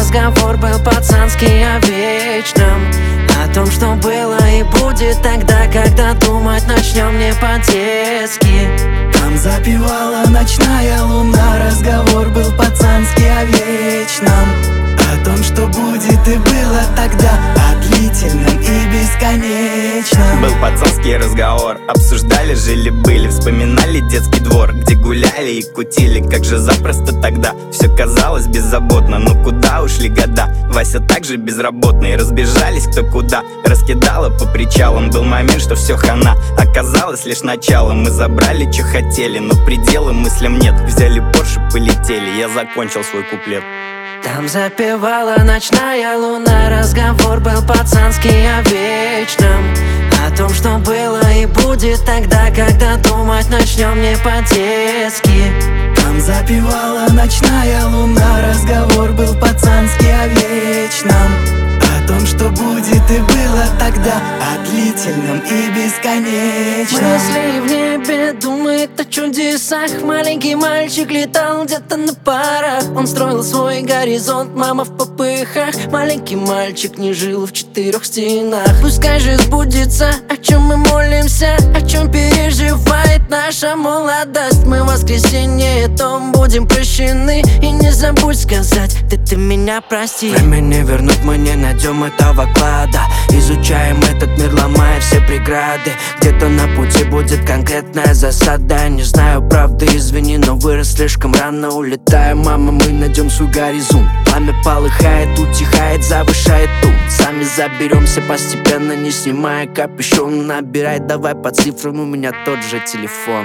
разговор был пацанский о вечном, о том, что было и будет тогда, когда думать начнем не по-детски. Там запевала ночная луна, разговор был пацанский о вечном, о том, что будет и было тогда, о длительном и бесконечном. Был пацанский разговор, обсуждали, жили-были, вспоминали детский двор, где гуляли и кутили. Как же запросто тогда все казалось беззаботно, но куда ушли года? Вася также безработный, разбежались кто куда, раскидала по причалам. Был момент, что все хана, оказалось лишь началом. Мы забрали, что хотели, но предела мыслям нет. Взяли Порше, полетели, я закончил свой куплет. Там запевала ночная луна, разговор был пацанский о вечном, о том, что было и будет тогда, когда думать начнем не по-детски. Там запевала ночная луна, разговор был пацанский о вечном, о том, что будет и было тогда, о длительном и бесконечном. Мысли в небе думает о чудесах. Маленький мальчик летал где-то на парах. Он строил свой горизонт, мама в попыхах. Маленький мальчик не жил в четырех стенах. Пускай же сбудется, о чем мы молимся, о чем переживает наша молодость. Мы в воскресенье том будем прощены. И не забудь сказать: ты меня прости. Время не вернуть, мы не найдем этого клада. Изучаем этот мир, ломая все преграды. Где-то на пути будет конкретная засада. Не знаю правды, извини, но вырос слишком рано. Улетаем, мама, мы найдем свой горизонт. Пламя полыхает, утихает, завышает тон. Сами заберемся постепенно, не снимая капюшон. Набирай давай по цифрам, у меня тот же телефон.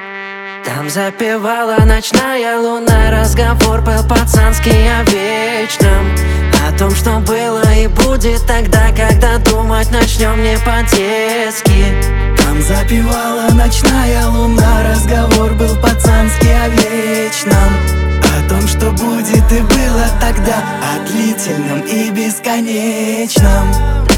Там запевала ночная луна, разговор был пацанский о вечном, о том, что было и будет тогда, когда думать начнем не по-детски. Там запевала ночная луна, разговор был пацанский о вечном, о том, что будет и было тогда, о длительном и бесконечном.